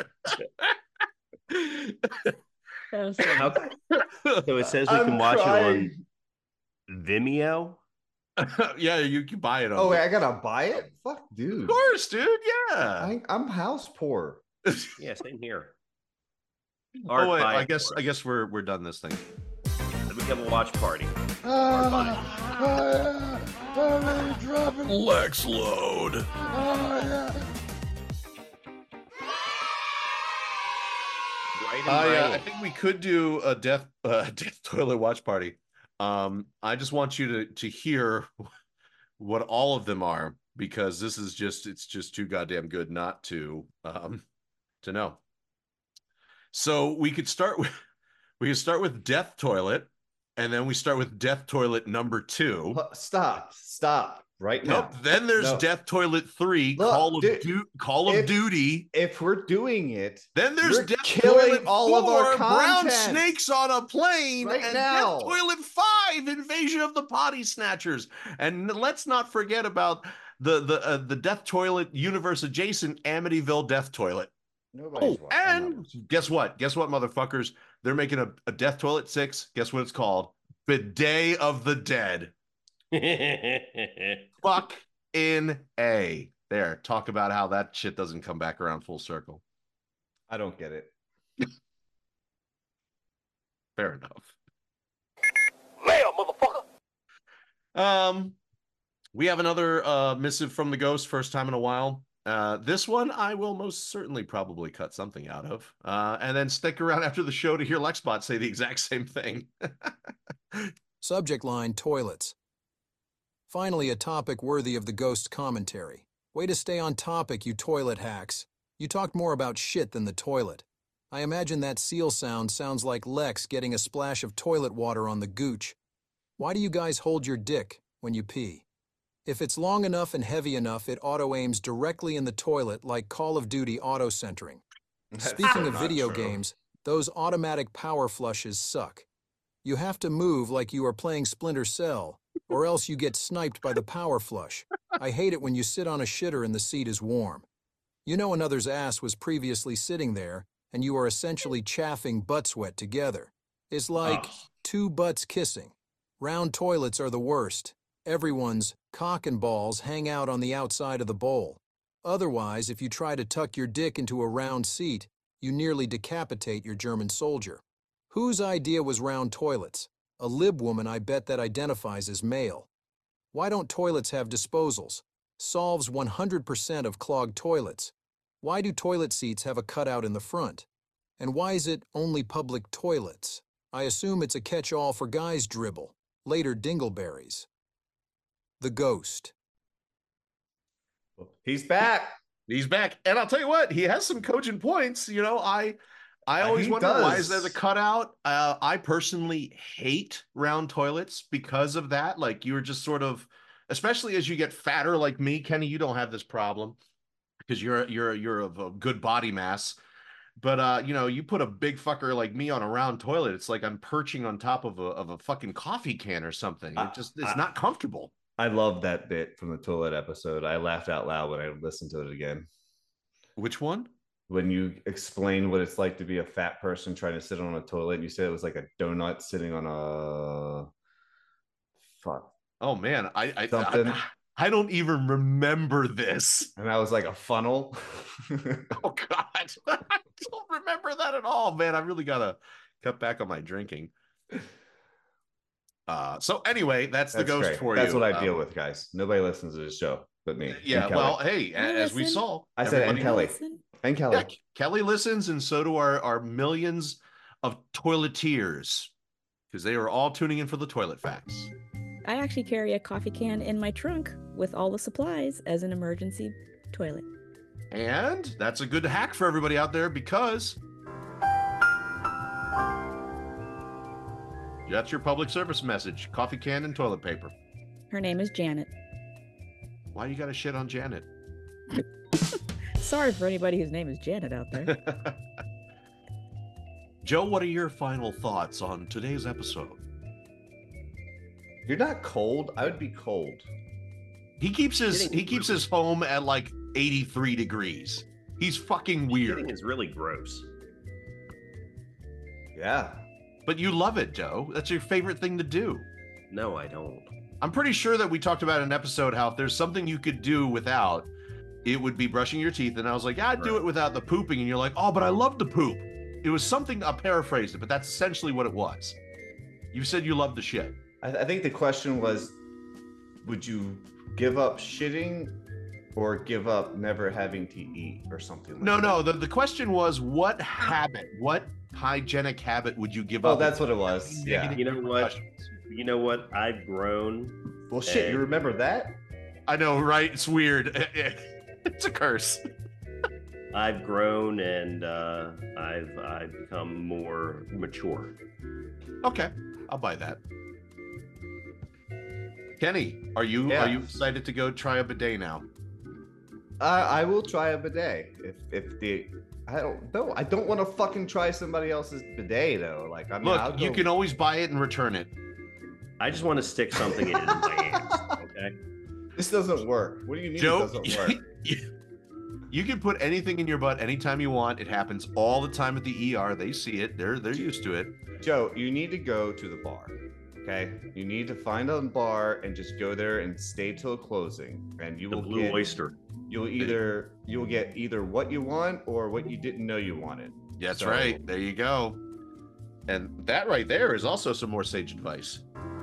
How- so it says we I'm can watch crying. it on Vimeo. Yeah, you can buy it on. Oh, wait, I gotta buy it? Fuck, dude. Of course, dude. Yeah. I, I'm house poor. Yeah, same here. Oh wait, buy I it guess for I us. guess we're we're done this thing. We have a watch party. Lex load. Right and I, uh, right. I think we could do a death uh, death toilet watch party. Um, I just want you to to hear what all of them are, because this is just it's just too goddamn good not to um to know. So we could start with we could start with death toilet, and then we start with death toilet number two. Hu- Stop, stop right Nope. now. Then there's No. Death Toilet three, Look, Call of dude, Du- Call of if- Duty. If we're doing it, Then there's you're Death killing Toilet all four, of our Brown content. Snakes on a Plane, Right and now. Death Toilet five, Invasion of the Potty Snatchers. And let's not forget about the the uh, the Death Toilet universe adjacent Amityville Death Toilet. Nobody's Oh, watching. I'm not and guess what? Guess what, motherfuckers? They're making a, a Death Toilet six. Guess what it's called? Bidet of the Dead. Fuck in A. There. Talk about how that shit doesn't come back around full circle. I don't get it. Fair enough. Mail, motherfucker. Um, we have another uh missive from the ghost, first time in a while. Uh, this one I will most certainly probably cut something out of. Uh, and then stick around after the show to hear Lexbot say the exact same thing. Subject line, toilets. Finally, a topic worthy of the ghost commentary. Way to stay on topic, you toilet hacks. You talked more about shit than the toilet. I imagine that seal sound sounds like Lex getting a splash of toilet water on the gooch. Why do you guys hold your dick when you pee? If it's long enough and heavy enough, it auto-aims directly in the toilet like Call of Duty auto-centering. That's Speaking so of not video true. games, those automatic power flushes suck. You have to move like you are playing Splinter Cell, or else you get sniped by the power flush. I hate it when you sit on a shitter and the seat is warm. You know another's ass was previously sitting there, and you are essentially chaffing butt sweat together. It's like Ugh. two butts kissing. Round toilets are the worst. Everyone's cock and balls hang out on the outside of the bowl. Otherwise, if you try to tuck your dick into a round seat, you nearly decapitate your German soldier. Whose idea was round toilets? A lib woman, I bet, that identifies as male. Why don't toilets have disposals? Solves one hundred percent of clogged toilets. Why do toilet seats have a cutout in the front? And why is it only public toilets? I assume it's a catch-all for guys' dribble, later dingleberries. The ghost. He's back. He's back. And I'll tell you what, he has some cogent points. You know, I I Uh, always he wonder, why does. is there the cutout? Uh, I personally hate round toilets because of that. Like, you're just sort of, especially as you get fatter like me, Kenny, you don't have this problem because you're you're you're of a good body mass. But uh, you know, you put a big fucker like me on a round toilet, it's like I'm perching on top of a of a fucking coffee can or something. It just it's I- not comfortable. I love that bit from the toilet episode. I laughed out loud when I listened to it again. Which one? When you explain what it's like to be a fat person trying to sit on a toilet, and you said it was like a donut sitting on a fuck. Oh man, I I Something. I, I don't even remember this. And I was like a funnel. Oh God, I don't remember that at all, man. I really gotta cut back on my drinking. Uh, so anyway, that's, that's the ghost great. for that's you. That's what I deal um, with, guys. Nobody listens to this show but me. Yeah, well, hey, I as we listen. saw, I said, and Kelly. Listen. And Kelly. Yeah, Kelly listens, and so do our, our millions of toileteers, because they are all tuning in for the toilet facts. I actually carry a coffee can in my trunk with all the supplies as an emergency toilet. And that's a good hack for everybody out there, because that's your public service message: coffee can and toilet paper. Her name is Janet. Why you gotta shit on Janet? Sorry for anybody whose name is Janet out there. Joe, what are your final thoughts on today's episode? You're not cold. I would be cold. He keeps his he keeps his home at like eighty-three degrees. He's fucking weird. Shitting is really gross. Yeah. But you love it, Joe. That's your favorite thing to do. No, I don't. I'm pretty sure that we talked about in an episode how if there's something you could do without, it would be brushing your teeth. And I was like, yeah, I'd do it without the pooping. And you're like, oh, but I love the poop. It was something, I paraphrased it, but that's essentially what it was. You said you loved the shit. I, th- I think the question was, would you give up shitting or give up never having to eat or something like No, that? no. The, the question was, what habit, what hygienic habit would you give Oh, up? that's what it was. Yeah. You know what? You know what? I've grown. Well, shit, and- you remember that? I know, right? It's weird. It's a curse. I've grown and uh, I've I've become more mature. Okay, I'll buy that. Kenny, are you Yeah. are you excited to go try a bidet now? I I will try a bidet if if the I don't know. I don't want to fucking try somebody else's bidet though. Like I mean, Look, I'll you go- can always buy it and return it. I just want to stick something in my ass. Okay. This doesn't work. What do you mean Joe, it doesn't work? You can put anything in your butt anytime you want. It happens all the time at the E R. They see it. They're they're used to it. Joe, you need to go to the bar. Okay, you need to find a bar and just go there and stay till closing, and you The will Blue get. Oyster. You'll either you'll get either what you want or what you didn't know you wanted. That's So- right. There you go. And that right there is also some more sage advice.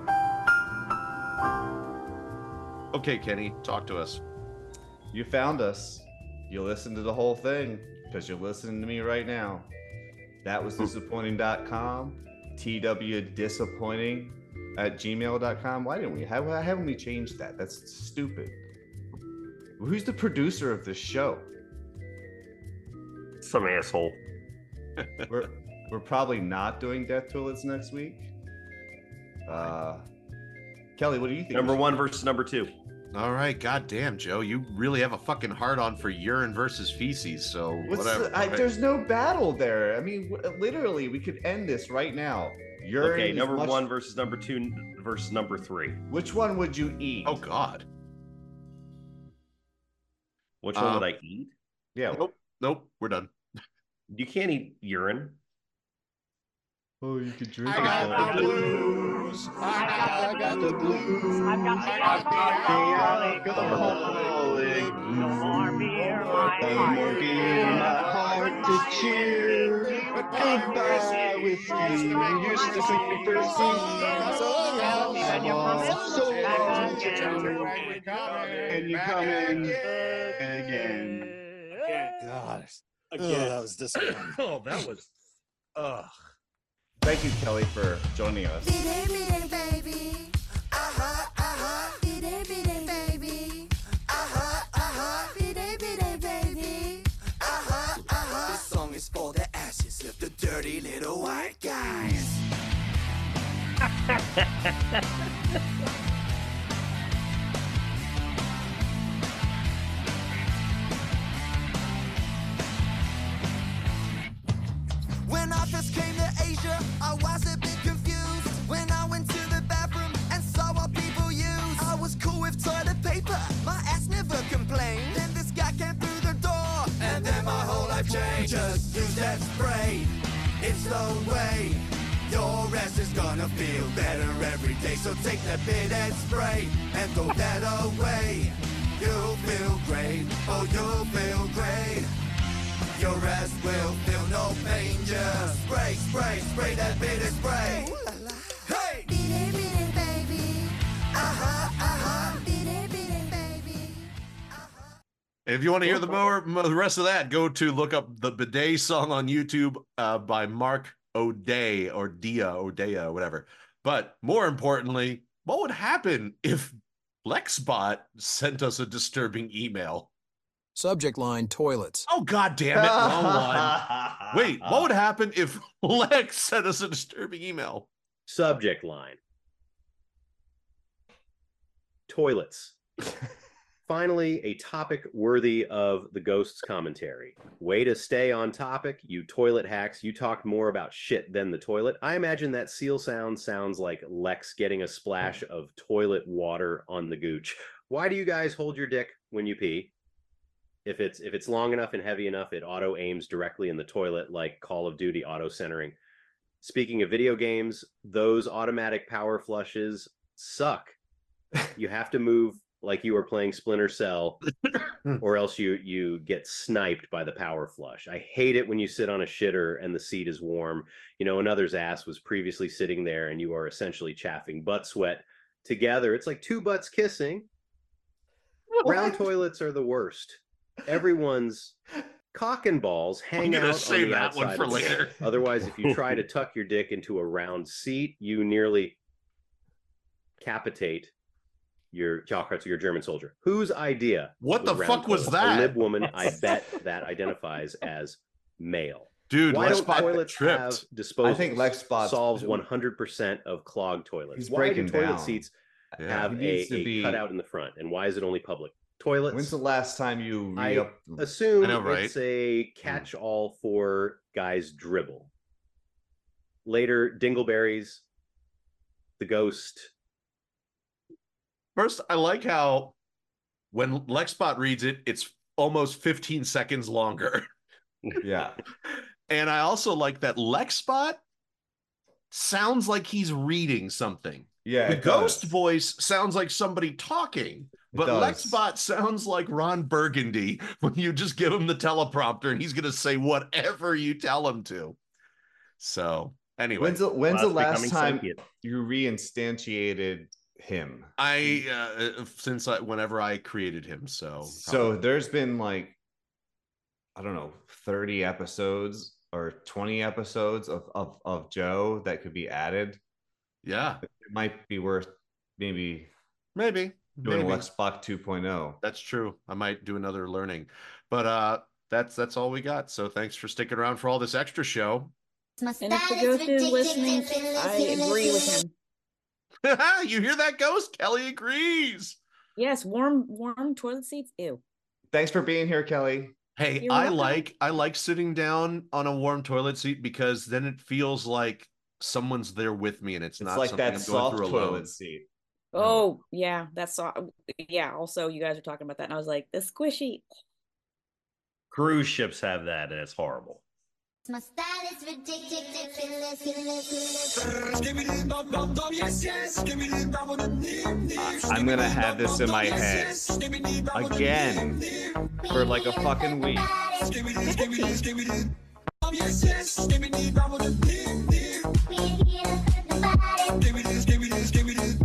Okay, Kenny, talk to us. You found us. You listened to the whole thing because you're listening to me right now. That was disappointing dot com, T W disappointing at gmail dot com. Why didn't we? How, why haven't we changed that? That's stupid. Who's the producer of this show? Some asshole. We're we're probably not doing Death Toilets next week. Uh, Kelly, what do you think? Number one versus number two. All right, goddamn, Joe, you really have a fucking hard on for urine versus feces. So What's whatever. the- I, Okay. there's no battle there. I mean, w- literally, we could end this right now. Urine Okay, is number much- one versus number two versus number three. Which one would you eat? Oh God. Which one Um, would I eat? Yeah. Nope. Nope. We're done. You can't eat urine. Oh, you could drink I got it. the blues. I got, I got the blues. I've got the alcoholic, alcoholic. no more beer, my No heart. more beer, my heart to cheer. Goodbye with me. You used to think me thirsty. So long, so long, and you're coming again. God. Again. Ugh, that was disappointing. Oh, that was. Ugh. Thank you, Kelly, for joining us. baby. Uh-huh, uh-huh. Biddy, biddy, baby. Uh-huh, uh-huh. Biddy, biddy, baby. Uh-huh, uh-huh. This song is for the ashes of the dirty little white guys. When I first came to Asia, I was a bit confused. When I went to the bathroom and saw what people use, I was cool with toilet paper, my ass never complained. Then this guy came through the door, and then my whole life changed. Just use that spray, it's the way. your ass is gonna feel better every day. So take that bit and spray and throw that away. You'll feel great, oh you'll feel great. Your ass will feel no pain. Just spray, spray, spray that bit and spray. Hey! Beat it, beat it, baby. Uh-huh, uh-huh. Beat it, beat it, baby. If you want to hear the more the rest of that, go to look up the Bidet song on YouTube uh, by Mark O'Day or Dia O'Dea or whatever. But more importantly, what would happen if Lexbot sent us a disturbing email? Subject line, toilets. Oh, God damn it. Wrong one. Wait, what would happen if Lex sent us a disturbing email? Subject line, toilets. Finally, a topic worthy of the Ghost's commentary. Way to stay on topic, you toilet hacks. You talked more about shit than the toilet. I imagine that seal sound sounds like Lex getting a splash of toilet water on the gooch. Why do you guys hold your dick when you pee? If it's if it's long enough and heavy enough, it auto aims directly in the toilet, like Call of Duty auto centering. Speaking of video games, those automatic power flushes suck. You have to move like you were playing Splinter Cell, or else you you get sniped by the power flush. I hate it when you sit on a shitter and the seat is warm. You know, another's ass was previously sitting there and you are essentially chaffing butt sweat together. It's like two butts kissing. Round toilets are the worst. Everyone's cock and balls hang out save on the that outside one for of the later. seat. Otherwise, if you try to tuck your dick into a round seat, you nearly capitate your Jockrats or your German soldier. Whose idea? What the round fuck was toilets? that? A lib woman, I bet, that identifies as male. Dude, why don't Lexbot toilets tripped. have disposals? I think Lexbot solves one hundred percent of clogged toilets. He's Why do breaking toilet down. seats Yeah. have He a, needs to a be- cutout in the front, and why is it only public? Toilets. When's the last time you re I up? assume I know, right? it's a catch-all for guys dribble. Later, Dingleberries, the Ghost. First, I like how when Lexbot reads it, it's almost fifteen seconds longer. Yeah. And I also like that Lexbot sounds like he's reading something. Yeah. The it ghost does. voice sounds like somebody talking, but does. Lexbot sounds like Ron Burgundy when you just give him the teleprompter and he's going to say whatever you tell him to. So, anyway. When's the, when's the Class last becoming time sentient. you reinstantiated him? I, uh, since I, whenever I created him, so. So there's been like, I don't know, thirty episodes or twenty episodes of, of, of Joe that could be added. Yeah. It might be worth maybe Maybe. doing maybe. Lexbot two point oh. That's true. I might do another learning. But uh that's that's all we got. So thanks for sticking around for all this extra show. And if the ghost is listening, I agree with him. You hear that, Ghost? Kelly agrees. Yes, warm warm toilet seats. Ew. Thanks for being here, Kelly. Hey, You're I welcome. like I like sitting down on a warm toilet seat because then it feels like someone's there with me and it's, It's not like something that I'm soft going through alone. toilet seat. Oh yeah, that's so. Yeah. Also, you guys were talking about that, and I was like, the squishy. Cruise ships have that, and it's horrible. My style is ridiculous. I'm gonna have this in my head again for like a fucking week. We're here, the body.